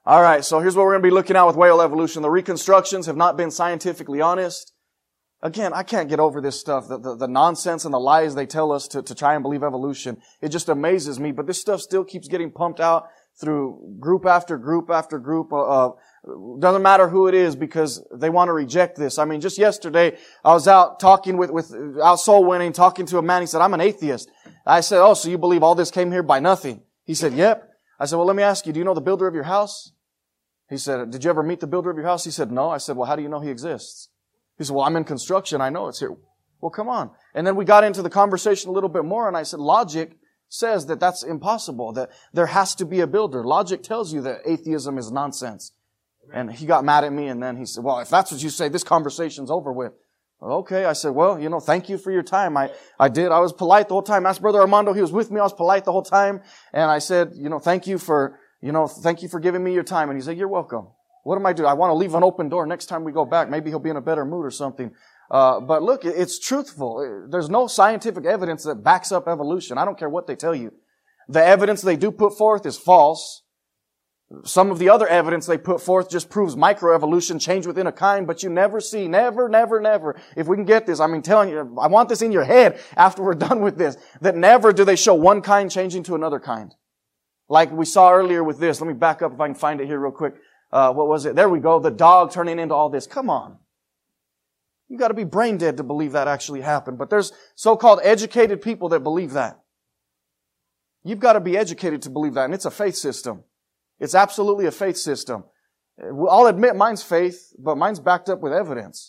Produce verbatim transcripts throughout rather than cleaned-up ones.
All right, so here's what we're going to be looking at with whale evolution. The reconstructions have not been scientifically honest. Again, I can't get over this stuff, the, the, the nonsense and the lies they tell us to, to try and believe evolution. It just amazes me, but this stuff still keeps getting pumped out through group after group after group. Uh, doesn't matter who it is because they want to reject this. I mean, just yesterday, I was out talking with, with out soul winning, talking to a man. He said, I'm an atheist. I said, oh, so you believe all this came here by nothing? He said, yep. I said, well, let me ask you, do you know the builder of your house? He said, did you ever meet the builder of your house? He said, no. I said, well, how do you know he exists? He said, well, I'm in construction. I know it's here. Well, come on. And then we got into the conversation a little bit more, and I said, logic says that that's impossible, that there has to be a builder. Logic tells you that atheism is nonsense. And he got mad at me, and then he said, well, if that's what you say, this conversation's over with. Okay. I said, well, you know, thank you for your time. I, I did. I was polite the whole time. Asked Brother Armando. He was with me. I was polite the whole time. And I said, you know, thank you for, you know, thank you for giving me your time. And he said, you're welcome. What am I doing? I want to leave an open door. Next time we go back, maybe he'll be in a better mood or something. Uh, but look, it's truthful. There's no scientific evidence that backs up evolution. I don't care what they tell you. The evidence they do put forth is false. Some of the other evidence they put forth just proves microevolution, change within a kind, but you never see, never, never, never. If we can get this, I mean, telling you, I want this in your head after we're done with this, that never do they show one kind changing to another kind. Like we saw earlier with this. Let me back up if I can find it here real quick. Uh, what was it? There we go. The dog turning into all this. Come on. You got to be brain dead to believe that actually happened. But there's so-called educated people that believe that. You've got to be educated to believe that. And it's a faith system. It's absolutely a faith system. I'll admit mine's faith, but mine's backed up with evidence.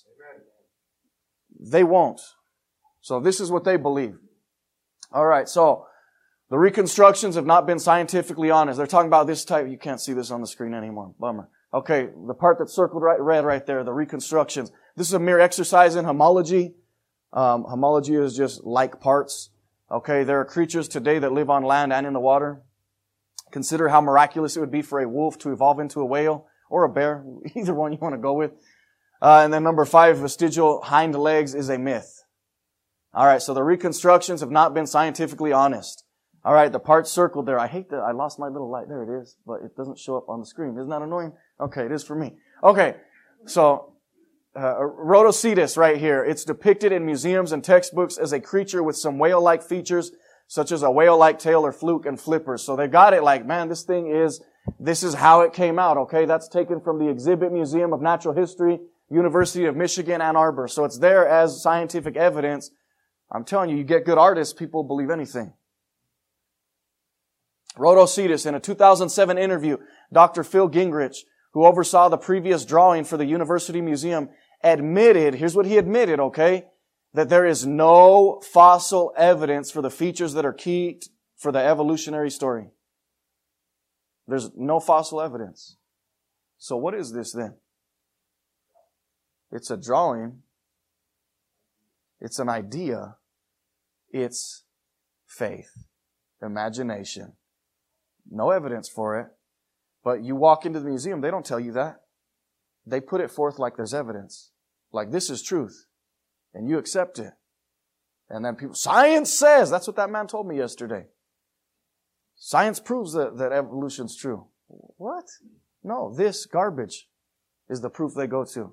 They won't. So this is what they believe. All right. So the reconstructions have not been scientifically honest. They're talking about this type. You can't see this on the screen anymore. Bummer. Okay, the part that's circled right, red right there, the reconstructions. This is a mere exercise in homology. Um, homology is just like parts. Okay, there are creatures today that live on land and in the water. Consider how miraculous it would be for a wolf to evolve into a whale or a bear, either one you want to go with. Uh, and then number five, vestigial hind legs is a myth. All right, so the reconstructions have not been scientifically honest. All right, the part circled there. I hate that I lost my little light. There it is, but it doesn't show up on the screen. Isn't that annoying? Okay, it is for me. Okay, so uh, Rhodocetus right here. It's depicted in museums and textbooks as a creature with some whale-like features, such as a whale-like tail or fluke and flippers. So they got it like, man, this thing is, this is how it came out, okay? That's taken from the Exhibit Museum of Natural History, University of Michigan, Ann Arbor. So it's there as scientific evidence. I'm telling you, you get good artists, people believe anything. Rhodocetus, in a two thousand seven interview, Doctor Phil Gingrich, who oversaw the previous drawing for the University Museum, admitted, here's what he admitted, okay, that there is no fossil evidence for the features that are key for the evolutionary story. There's no fossil evidence. So what is this then? It's a drawing. It's an idea. It's faith, imagination. No evidence for it. But you walk into the museum, they don't tell you that. They put it forth like there's evidence. Like this is truth. And you accept it. And then people, science says, that's what that man told me yesterday. Science proves that, that evolution's true. What? No, this garbage is the proof they go to.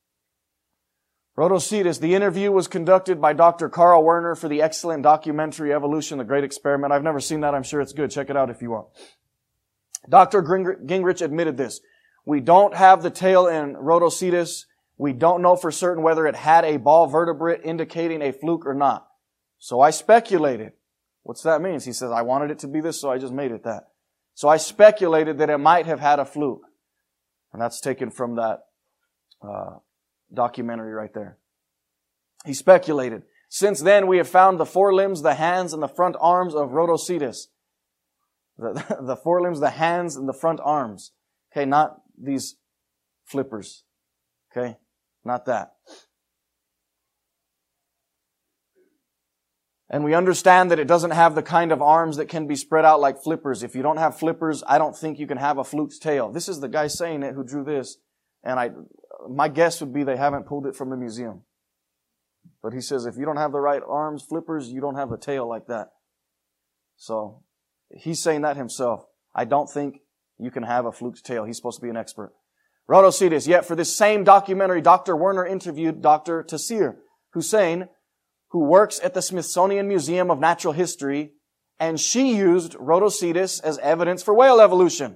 Rhodocetus, the interview was conducted by Doctor Carl Werner for the excellent documentary Evolution, The Great Experiment. I've never seen that. I'm sure it's good. Check it out if you want. Doctor Gingrich admitted this. We don't have the tail in Rhodocetus. We don't know for certain whether it had a ball vertebrate indicating a fluke or not. So I speculated. What's that mean? He says, I wanted it to be this, so I just made it that. So I speculated that it might have had a fluke. And that's taken from that uh, documentary right there. He speculated. Since then, we have found the forelimbs, the hands, and the front arms of Rhodocetus. The, the forelimbs, the hands, and the front arms. Okay, not these flippers. Okay, not that. And we understand that it doesn't have the kind of arms that can be spread out like flippers. If you don't have flippers, I don't think you can have a fluke's tail. This is the guy saying it who drew this. And I, my guess would be they haven't pulled it from the museum. But he says if you don't have the right arms, flippers, you don't have the tail like that. So he's saying that himself. I don't think You can have a fluke's tale. He's supposed to be an expert. Rhodocetus, yet for this same documentary, Doctor Werner interviewed Doctor Tassir Hussein, who works at the Smithsonian Museum of Natural History, and she used Rhodocetus as evidence for whale evolution.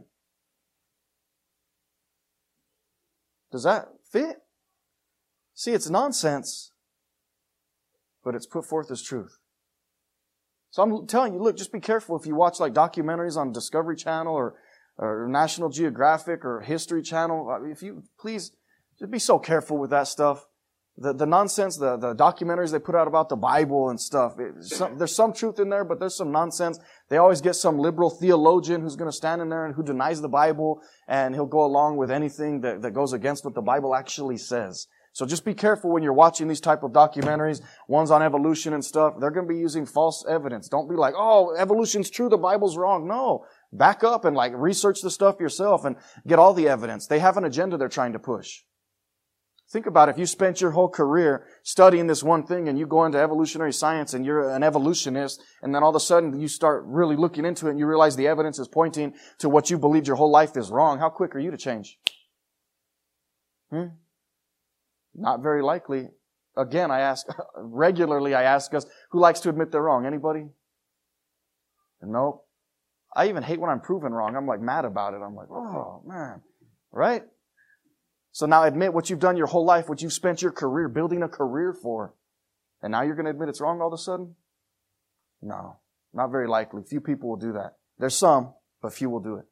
Does that fit? See, it's nonsense, but it's put forth as truth. So I'm telling you, look, just be careful if you watch like documentaries on Discovery Channel or, or National Geographic or History Channel. If you, please, just be so careful with that stuff. The, the nonsense, the, the documentaries they put out about the Bible and stuff. It, some, there's some truth in there, but there's some nonsense. They always get some liberal theologian who's going to stand in there and who denies the Bible, and he'll go along with anything that, that goes against what the Bible actually says. So just be careful when you're watching these type of documentaries, ones on evolution and stuff. They're going to be using false evidence. Don't be like, oh, evolution's true, the Bible's wrong. No. Back up and like research the stuff yourself and get all the evidence. They have an agenda they're trying to push. Think about it. If you spent your whole career studying this one thing and you go into evolutionary science and you're an evolutionist, and then all of a sudden you start really looking into it and you realize the evidence is pointing to what you believed your whole life is wrong, how quick are you to change? Hmm? Not very likely. Again, I ask, regularly I ask us, who likes to admit they're wrong? Anybody? Nope. I even hate when I'm proven wrong. I'm like mad about it. I'm like, oh man. Right? So now admit what you've done your whole life, what you've spent your career building a career for. And now you're going to admit it's wrong all of a sudden? No. Not very likely. Few people will do that. There's some, but few will do it.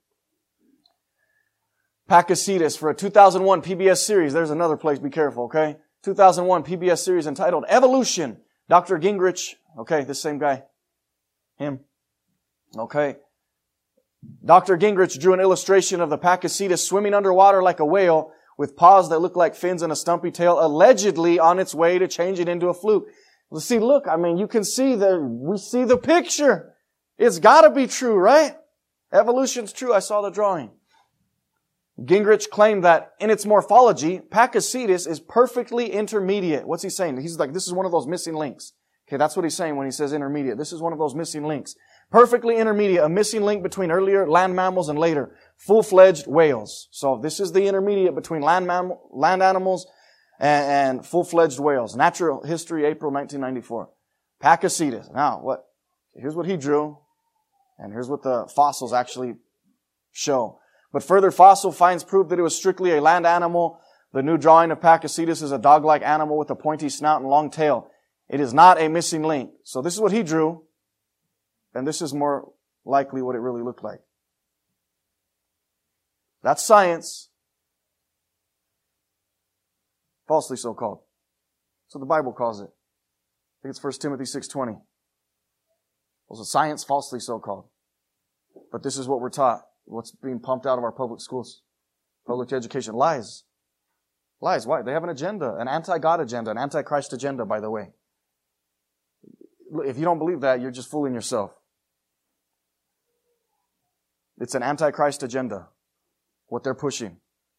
Pakicetus for a two thousand one P B S series. There's another place. Be careful, okay? two thousand one P B S series entitled Evolution. Doctor Gingrich. Okay, this same guy. Him. Okay. Doctor Gingrich drew an illustration of the Pakicetus swimming underwater like a whale with paws that look like fins and a stumpy tail, allegedly on its way to change it into a fluke. Well, see, look, I mean, you can see the, we see the picture. It's gotta be true, right? Evolution's true. I saw the drawing. Gingrich claimed that in its morphology, Pakicetus is perfectly intermediate. What's he saying? He's like, this is one of those missing links. Okay, that's what he's saying when he says intermediate. This is one of those missing links. Perfectly intermediate, a missing link between earlier land mammals and later full-fledged whales. So this is the intermediate between land mammal, land animals and, and full-fledged whales. Natural History, April nineteen ninety-four. Pakicetus. Now, what? Here's what he drew, and here's what the fossils actually show. But further fossil finds prove that it was strictly a land animal. The new drawing of Pakicetus is a dog-like animal with a pointy snout and long tail. It is not a missing link. So this is what he drew, and this is more likely what it really looked like. That's science. Falsely so called. That's what the Bible calls it. I think it's First Timothy six twenty. Well, it's science falsely so called. But this is what we're taught. What's being pumped out of our public schools? Public education. Lies. Lies. Why? They have an agenda. An anti-God agenda. An anti-Christ agenda, by the way. If you don't believe that, you're just fooling yourself. It's an anti-Christ agenda. What they're pushing.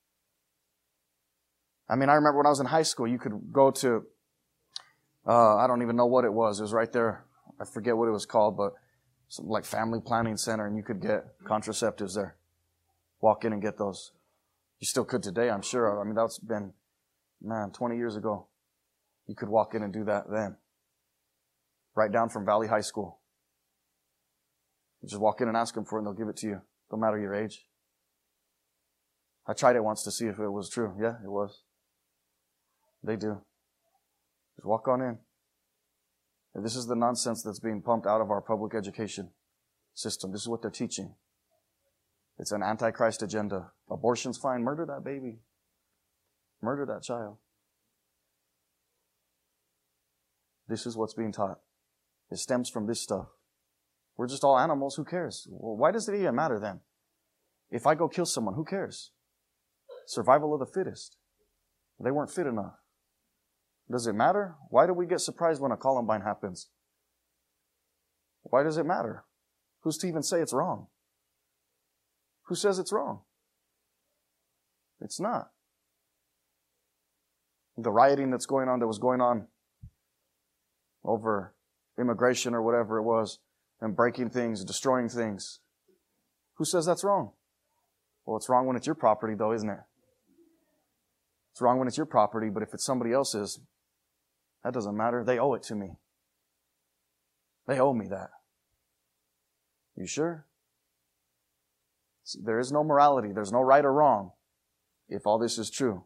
I mean, I remember when I was in high school, you could go to, uh, I don't even know what it was. It was right there. I forget what it was called, but some like family planning center, and you could get contraceptives there. Walk in and get those. You still could today, I'm sure. I mean, that's been, man, twenty years ago. You could walk in and do that then. Right down from Valley High School. You just walk in and ask them for it, and they'll give it to you. No matter your age. I tried it once to see if it was true. Yeah, it was. They do. Just walk on in. And this is the nonsense that's being pumped out of our public education system. This is what they're teaching. It's an anti-Christ agenda. Abortion's fine. Murder that baby. Murder that child. This is what's being taught. It stems from this stuff. We're just all animals. Who cares? Well, why does it even matter then? If I go kill someone, who cares? Survival of the fittest. They weren't fit enough. Does it matter? Why do we get surprised when a Columbine happens? Why does it matter? Who's to even say it's wrong? Who says it's wrong? It's not. The rioting that's going on, that was going on over immigration or whatever it was, and breaking things, destroying things. Who says that's wrong? Well, it's wrong when it's your property, though, isn't it? It's wrong when it's your property, but if it's somebody else's, that doesn't matter. They owe it to me. They owe me that. You sure? See, there is no morality. There's no right or wrong if all this is true.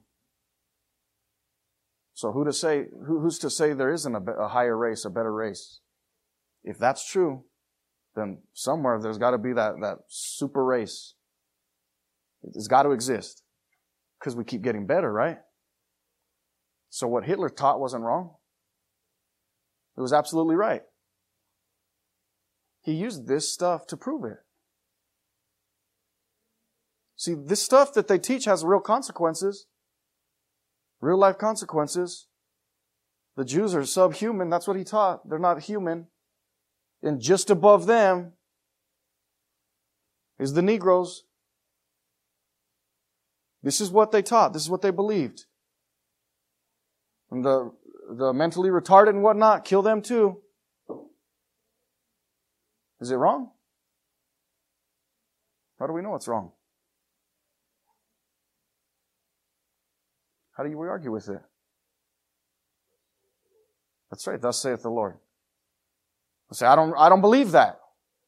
So who to say, who, who's to say there isn't a, a higher race, a better race? If that's true, then somewhere there's got to be that, that super race. It's got to exist. Because we keep getting better, right? So what Hitler taught wasn't wrong. It was absolutely right. He used this stuff to prove it. See, this stuff that they teach has real consequences. Real life consequences. The Jews are subhuman. That's what he taught. They're not human. And just above them is the Negroes. This is what they taught. This is what they believed. And the, the mentally retarded and whatnot, kill them too. Is it wrong? How do we know it's wrong? How do we argue with it? That's right. Thus saith the Lord. I say, I don't, I don't believe that.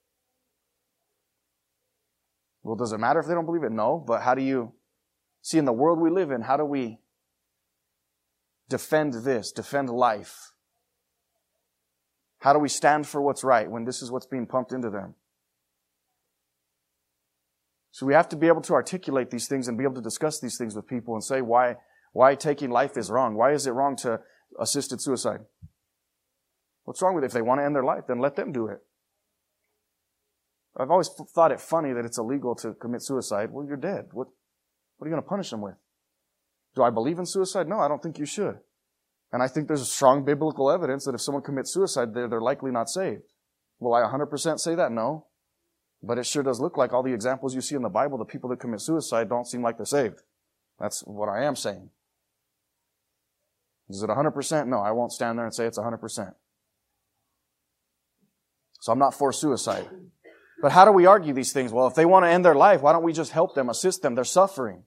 Well, does it matter if they don't believe it? No. But how do you see in the world we live in? How do we defend this? Defend life? How do we stand for what's right when this is what's being pumped into them? So we have to be able to articulate these things and be able to discuss these things with people and say why, why taking life is wrong. Why is it wrong to assisted suicide? What's wrong with it? If they want to end their life, then let them do it. I've always thought it funny that it's illegal to commit suicide. Well, you're dead. What, what are you going to punish them with? Do I believe in suicide? No, I don't think you should. And I think there's strong biblical evidence that if someone commits suicide, they're, they're likely not saved. Will I one hundred percent say that? No. But it sure does look like all the examples you see in the Bible, the people that commit suicide don't seem like they're saved. That's what I am saying. Is it one hundred percent? No, I won't stand there and say it's one hundred percent. So I'm not for suicide. But how do we argue these things? Well, if they want to end their life, why don't we just help them, assist them? They're suffering.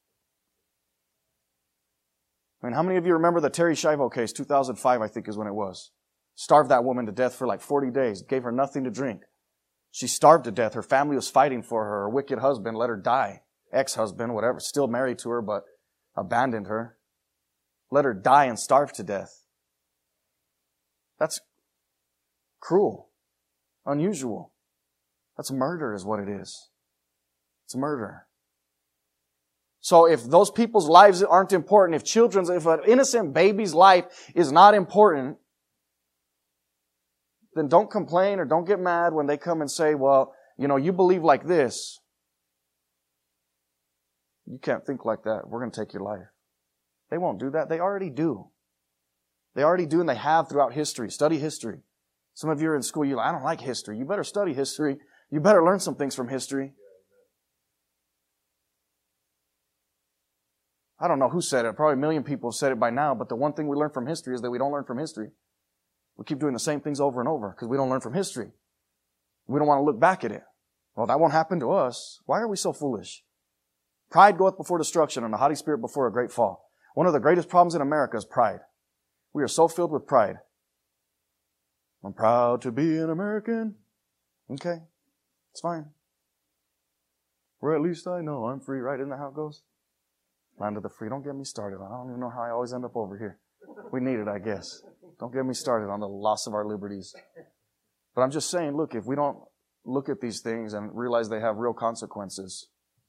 I mean, how many of you remember the Terry Schiavo case, two thousand five, I think is when it was? Starved that woman to death for like forty days, gave her nothing to drink. She starved to death. Her family was fighting for her. Her wicked husband let her die. Ex-husband, whatever, still married to her, but abandoned her. Let her die and starve to death. That's cruel. Unusual. That's murder is what it is. It's murder. So if those people's lives aren't important, if children's, if an innocent baby's life is not important, then don't complain or don't get mad when they come and say, well, you know, you believe like this. You can't think like that. We're going to take your life. They won't do that. They already do. They already do and they have throughout history. Study history. Some of you are in school, you're like, I don't like history. You better study history. You better learn some things from history. I don't know who said it. Probably a million people have said it by now, but the one thing we learn from history is that we don't learn from history. We keep doing the same things over and over because we don't learn from history. We don't want to look back at it. Well, that won't happen to us. Why are we so foolish? Pride goeth before destruction and a haughty spirit before a great fall. One of the greatest problems in America is pride. We are so filled with pride. I'm proud to be an American. Okay, it's fine. Or at least I know I'm free, right? Isn't that how it goes? Land of the free. Don't get me started on. I don't even know how I always end up over here. We need it, I guess. Don't get me started on the loss of our liberties. But I'm just saying, look, if we don't look at these things and realize they have real consequences,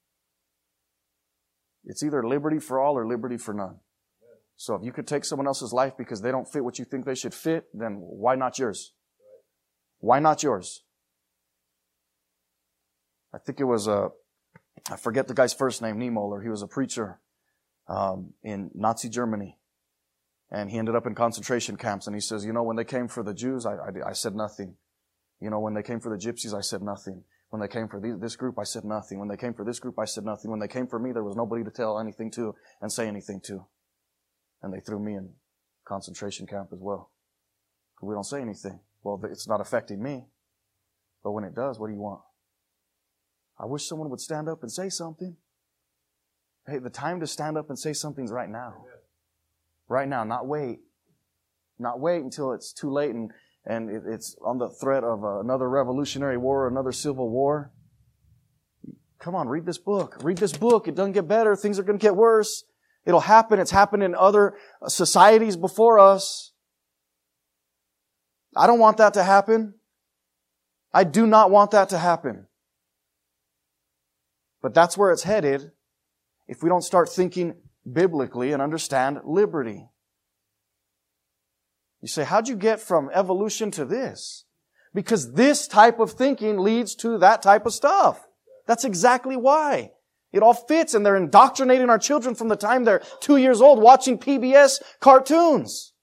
it's either liberty for all or liberty for none. So if you could take someone else's life because they don't fit what you think they should fit, then why not yours? Why not yours? I think it was a, I forget the guy's first name, Niemöller. He was a preacher um, in Nazi Germany. And he ended up in concentration camps. And he says, you know, when they came for the Jews, I, I, I said nothing. You know, when they came for the Gypsies, I said nothing. When they came for these, this group, I said nothing. When they came for this group, I said nothing. When they came for me, there was nobody to tell anything to and say anything to. And they threw me in concentration camp as well. We don't say anything. Well, it's not affecting me. But when it does, what do you want? I wish someone would stand up and say something. Hey, the time to stand up and say something's right now. Right now, not wait. Not wait until it's too late and, and it, it's on the threat of uh, another revolutionary war, another civil war. Come on, read this book. Read this book. It doesn't get better. Things are going to get worse. It'll happen. It's happened in other societies before us. I don't want that to happen. I do not want that to happen. But that's where it's headed if we don't start thinking biblically and understand liberty. You say, how'd you get from evolution to this? Because this type of thinking leads to that type of stuff. That's exactly why. It all fits, and they're indoctrinating our children from the time they're two years old watching P B S cartoons.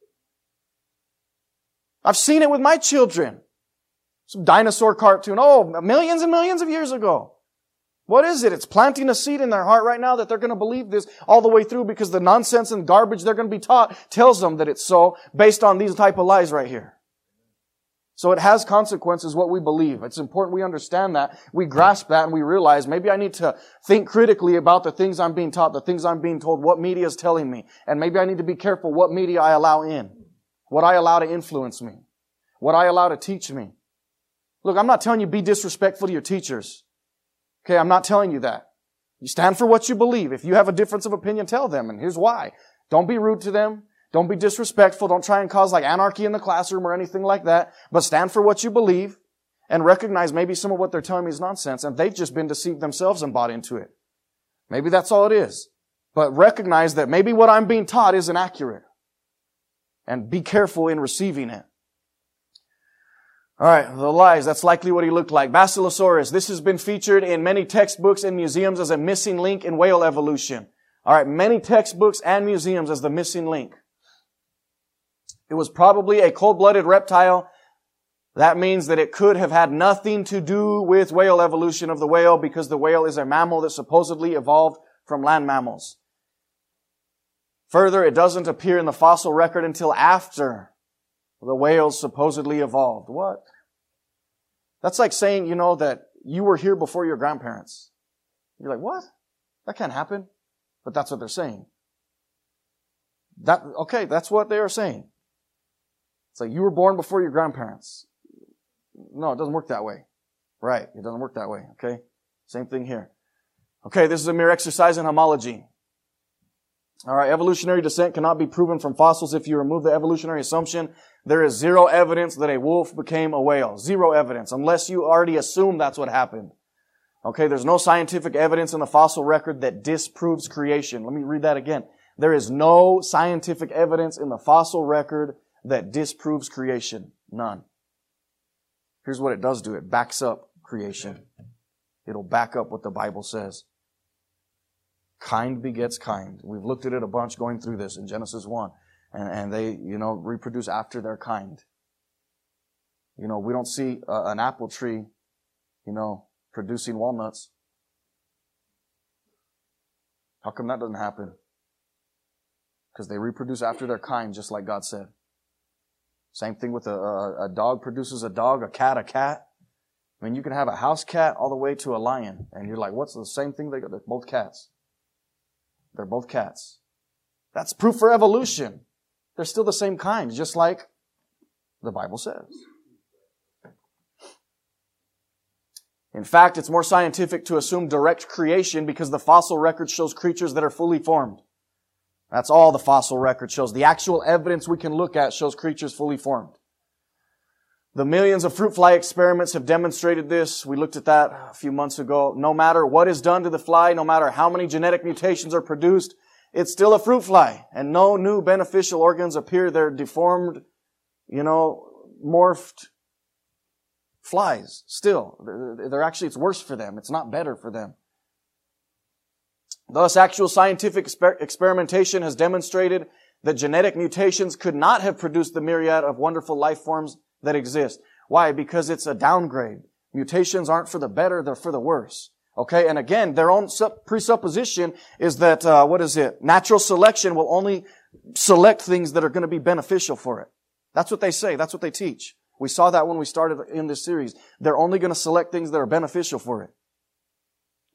I've seen it with my children. Some dinosaur cartoon. Oh, millions and millions of years ago. What is it? It's planting a seed in their heart right now that they're going to believe this all the way through because the nonsense and garbage they're going to be taught tells them that it's so based on these type of lies right here. So it has consequences what we believe. It's important we understand that, we grasp that, and we realize maybe I need to think critically about the things I'm being taught, the things I'm being told, what media is telling me. And maybe I need to be careful what media I allow in, what I allow to influence me, what I allow to teach me. Look, I'm not telling you be disrespectful to your teachers. Okay, I'm not telling you that. You stand for what you believe. If you have a difference of opinion, tell them, and here's why. Don't be rude to them. Don't be disrespectful. Don't try and cause like anarchy in the classroom or anything like that. But stand for what you believe and recognize maybe some of what they're telling me is nonsense and they've just been deceived themselves and bought into it. Maybe that's all it is. But recognize that maybe what I'm being taught isn't accurate. And be careful in receiving it. All right, the lies. That's likely what he looked like. Basilosaurus. This has been featured in many textbooks and museums as a missing link in whale evolution. All right, many textbooks and museums as the missing link. It was probably a cold-blooded reptile. That means that it could have had nothing to do with whale evolution of the whale because the whale is a mammal that supposedly evolved from land mammals. Further, it doesn't appear in the fossil record until after the whales supposedly evolved. What? That's like saying, you know, that you were here before your grandparents. You're like, what? That can't happen. But that's what they're saying. That, okay, that's what they are saying. It's like you were born before your grandparents. No, it doesn't work that way. Right, it doesn't work that way, okay? Same thing here. Okay, this is a mere exercise in homology. All right, evolutionary descent cannot be proven from fossils. If you remove the evolutionary assumption, there is zero evidence that a wolf became a whale. Zero evidence, unless you already assume that's what happened. Okay, there's no scientific evidence in the fossil record that disproves creation. Let me read that again. There is no scientific evidence in the fossil record that disproves creation. None. Here's what it does do. It backs up creation. It'll back up what the Bible says. Kind begets kind. We've looked at it a bunch going through this in Genesis one. And, and they, you know, reproduce after their kind. You know, we don't see uh, an apple tree, you know, producing walnuts. How come that doesn't happen? Because they reproduce after their kind, just like God said. Same thing with a, a, a dog produces a dog, a cat, a cat. I mean, you can have a house cat all the way to a lion. And you're like, what's the same thing? They got? They're both cats. They're both cats. That's proof for evolution. They're still the same kind, just like the Bible says. In fact, it's more scientific to assume direct creation because the fossil record shows creatures that are fully formed. That's all the fossil record shows. The actual evidence we can look at shows creatures fully formed. The millions of fruit fly experiments have demonstrated this. We looked at that a few months ago. No matter what is done to the fly, no matter how many genetic mutations are produced, it's still a fruit fly. And no new beneficial organs appear. They're deformed, you know, morphed flies still. They're, they're actually, it's worse for them. It's not better for them. Thus, actual scientific exper- experimentation has demonstrated that genetic mutations could not have produced the myriad of wonderful life forms that exist. Why? Because it's a downgrade. Mutations aren't for the better, they're for the worse. Okay, and again, their own sup- presupposition is that, uh, what is it? Natural selection will only select things that are going to be beneficial for it. That's what they say. That's what they teach. We saw that when we started in this series. They're only going to select things that are beneficial for it.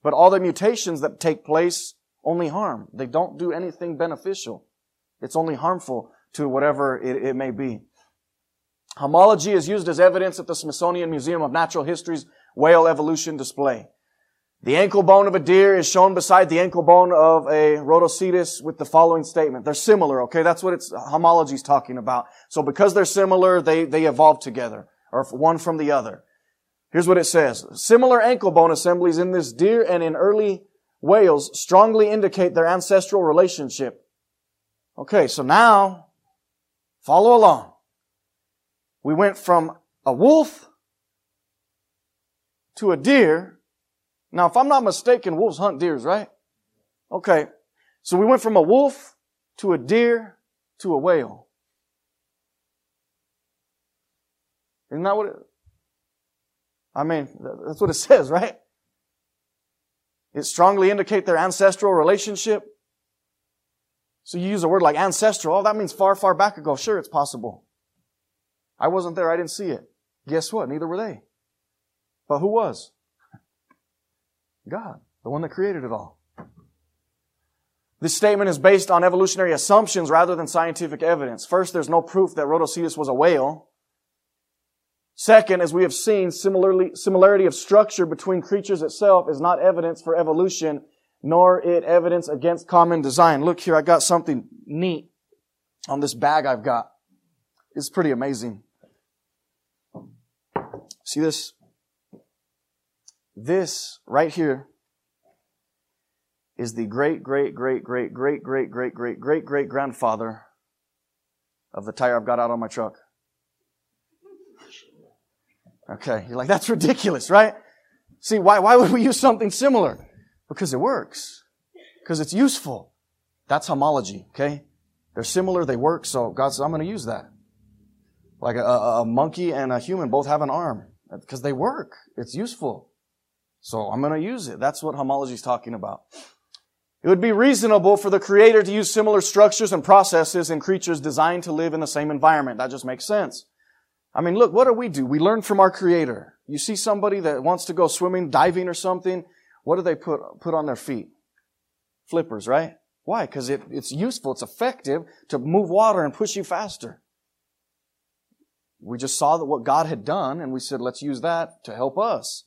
But all the mutations that take place only harm. They don't do anything beneficial. It's only harmful to whatever it, it may be. Homology is used as evidence at the Smithsonian Museum of Natural History's whale evolution display. The ankle bone of a deer is shown beside the ankle bone of a Rhodocetus with the following statement. They're similar, okay? That's what it's, homology is talking about. So because they're similar, they, they evolve together, or one from the other. Here's what it says. Similar ankle bone assemblies in this deer and in early whales strongly indicate their ancestral relationship. Okay, so now, follow along. We went from a wolf to a deer. Now, if I'm not mistaken, wolves hunt deers, right? Okay. So we went from a wolf to a deer to a whale. Isn't that what it, I mean, that's what it says, right? It strongly indicates their ancestral relationship. So you use a word like ancestral. Oh, that means far, far back ago. Sure, it's possible. I wasn't there. I didn't see it. Guess what? Neither were they. But who was? God, the one that created it all. This statement is based on evolutionary assumptions rather than scientific evidence. First, there's no proof that Rhodocetus was a whale. Second, as we have seen, similarly, similarity of structure between creatures itself is not evidence for evolution, nor it evidence against common design. Look here, I got something neat on this bag I've got. It's pretty amazing. See this? This right here is the great, great, great, great, great, great, great, great, great, great grandfather of the tire I've got out on my truck. Okay, you're like, that's ridiculous, right? See, why, why would we use something similar? Because it works. Because it's useful. That's homology, okay? They're similar, they work, so God says, I'm going to use that. Like a, a, a monkey and a human both have an arm. Because they work. It's useful. So I'm going to use it. That's what homology is talking about. It would be reasonable for the Creator to use similar structures and processes in creatures designed to live in the same environment. That just makes sense. I mean, look, what do we do? We learn from our Creator. You see somebody that wants to go swimming, diving or something, what do they put, put on their feet? Flippers, right? Why? Because it, it's useful, it's effective to move water and push you faster. We just saw that what God had done and we said, let's use that to help us.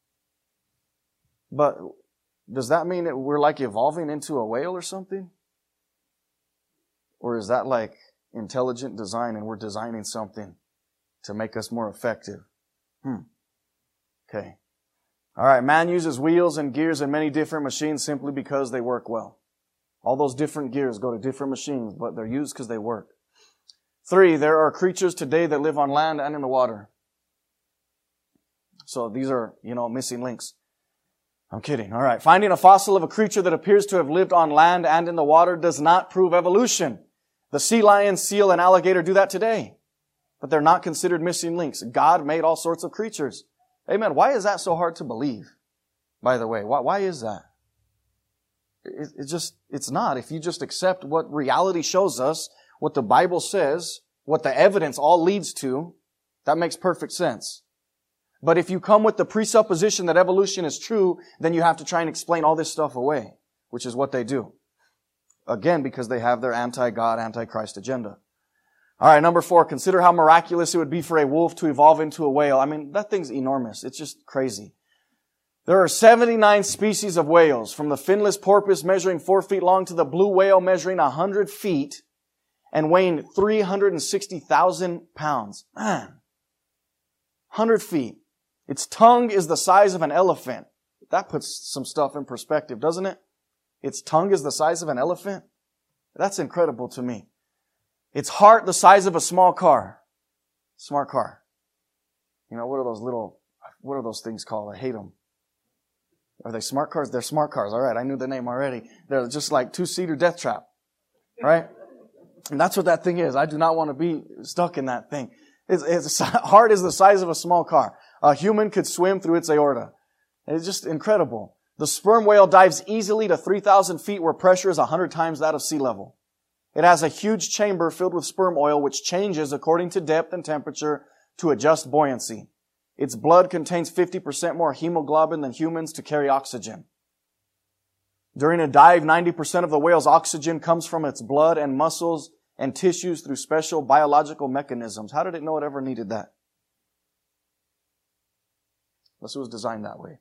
But does that mean that we're like evolving into a whale or something? Or is that like intelligent design and we're designing something to make us more effective? Hmm. Okay. All right. Man uses wheels and gears in many different machines simply because they work well. All those different gears go to different machines, but they're used because they work. Three, there are creatures today that live on land and in the water. So these are, you know, missing links. I'm kidding. All right. Finding a fossil of a creature that appears to have lived on land and in the water does not prove evolution. The sea lion, seal, and alligator do that today. But they're not considered missing links. God made all sorts of creatures. Amen. Why is that so hard to believe? By the way, why, why is that? It, it just, it's not. If you just accept what reality shows us, what the Bible says, what the evidence all leads to, that makes perfect sense. But if you come with the presupposition that evolution is true, then you have to try and explain all this stuff away, which is what they do. Again, because they have their anti-God, anti-Christ agenda. All right, number four, consider how miraculous it would be for a wolf to evolve into a whale. I mean, that thing's enormous. It's just crazy. There are seventy-nine species of whales, from the finless porpoise measuring four feet long to the blue whale measuring one hundred feet and weighing three hundred sixty thousand pounds. Man, one hundred feet. Its tongue is the size of an elephant. That puts some stuff in perspective, doesn't it? Its tongue is the size of an elephant? That's incredible to me. Its heart the size of a small car. Smart car. You know, what are those little, what are those things called? I hate them. Are they smart cars? They're smart cars. All right, I knew the name already. They're just like two-seater death trap. Right? And that's what that thing is. I do not want to be stuck in that thing. Its, its heart is the size of a small car. A human could swim through its aorta. It's just incredible. The sperm whale dives easily to three thousand feet where pressure is one hundred times that of sea level. It has a huge chamber filled with sperm oil which changes according to depth and temperature to adjust buoyancy. Its blood contains fifty percent more hemoglobin than humans to carry oxygen. During a dive, ninety percent of the whale's oxygen comes from its blood and muscles and tissues through special biological mechanisms. How did it know it ever needed that? Unless it was designed that way.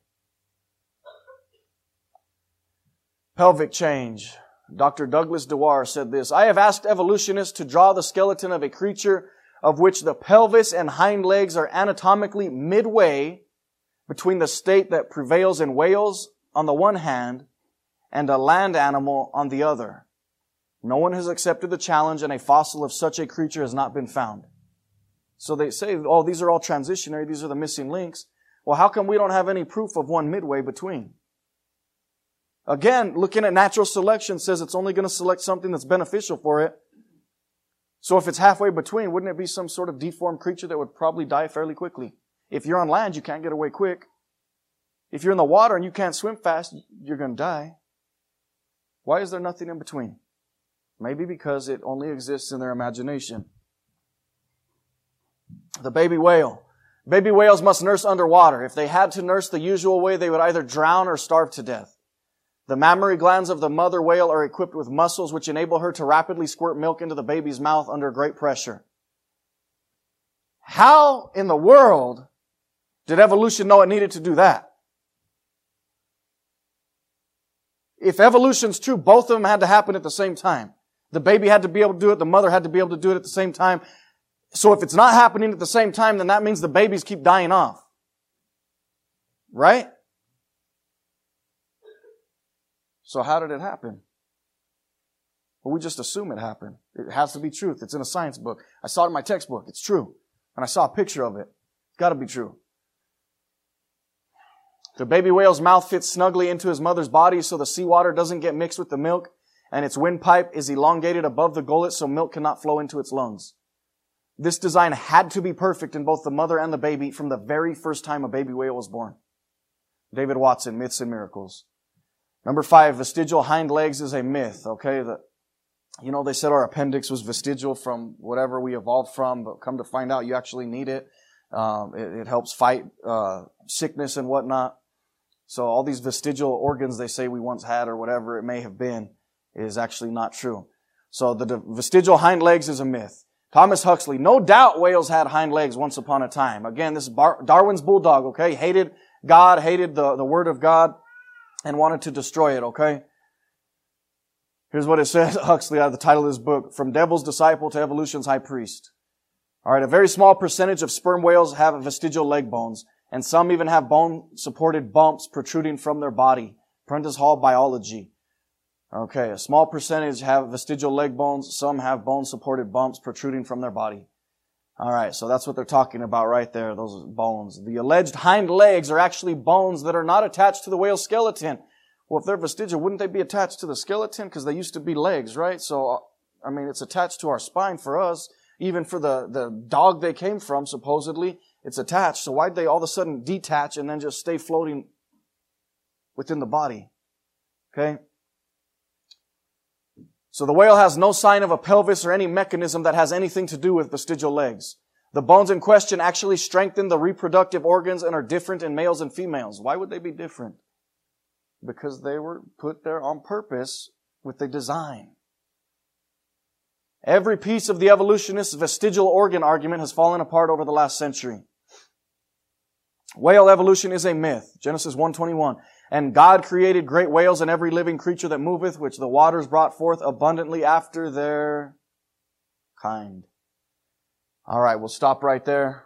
Pelvic change. Doctor Douglas Dewar said this, I have asked evolutionists to draw the skeleton of a creature of which the pelvis and hind legs are anatomically midway between the state that prevails in whales on the one hand and a land animal on the other. No one has accepted the challenge, and a fossil of such a creature has not been found. So they say, oh, these are all transitionary, these are the missing links. Well, how come we don't have any proof of one midway between? Again, looking at natural selection says it's only going to select something that's beneficial for it. So if it's halfway between, wouldn't it be some sort of deformed creature that would probably die fairly quickly? If you're on land, you can't get away quick. If you're in the water and you can't swim fast, you're going to die. Why is there nothing in between? Maybe because it only exists in their imagination. The baby whale. Baby whales must nurse underwater. If they had to nurse the usual way, they would either drown or starve to death. The mammary glands of the mother whale are equipped with muscles which enable her to rapidly squirt milk into the baby's mouth under great pressure. How in the world did evolution know it needed to do that? If evolution's true, both of them had to happen at the same time. The baby had to be able to do it, the mother had to be able to do it at the same time. So if it's not happening at the same time, then that means the babies keep dying off. Right? So how did it happen? Well, we just assume it happened. It has to be truth. It's in a science book. I saw it in my textbook. It's true. And I saw a picture of it. It's got to be true. The baby whale's mouth fits snugly into his mother's body so the seawater doesn't get mixed with the milk, and its windpipe is elongated above the gullet so milk cannot flow into its lungs. This design had to be perfect in both the mother and the baby from the very first time a baby whale was born. David Watson, Myths and Miracles. Number five, vestigial hind legs is a myth, okay? The, you know, they said our appendix was vestigial from whatever we evolved from, but come to find out you actually need it. Um, it, it helps fight uh, sickness and whatnot. So all these vestigial organs they say we once had or whatever it may have been is actually not true. So the, the vestigial hind legs is a myth. Thomas Huxley, no doubt whales had hind legs once upon a time. Again, this is Bar- Darwin's bulldog, okay? Hated God, hated the, the Word of God, and wanted to destroy it, okay? Here's what it says, Huxley, out of the title of his book, From Devil's Disciple to Evolution's High Priest. All right, a very small percentage of sperm whales have vestigial leg bones, and some even have bone-supported bumps protruding from their body. Prentice Hall Biology. Okay, a small percentage have vestigial leg bones, some have bone-supported bumps protruding from their body. All right, so that's what they're talking about right there, those bones. The alleged hind legs are actually bones that are not attached to the whale's skeleton. Well, if they're vestigial, wouldn't they be attached to the skeleton? Because they used to be legs, right? So, I mean, it's attached to our spine for us. Even for the, the dog they came from, supposedly, it's attached. So why'd they all of a sudden detach and then just stay floating within the body? Okay? So the whale has no sign of a pelvis or any mechanism that has anything to do with vestigial legs. The bones in question actually strengthen the reproductive organs and are different in males and females. Why would they be different? Because they were put there on purpose with a design. Every piece of the evolutionist's vestigial organ argument has fallen apart over the last century. Whale evolution is a myth. Genesis one twenty-one. And God created great whales and every living creature that moveth, which the waters brought forth abundantly after their kind. All right, we'll stop right there.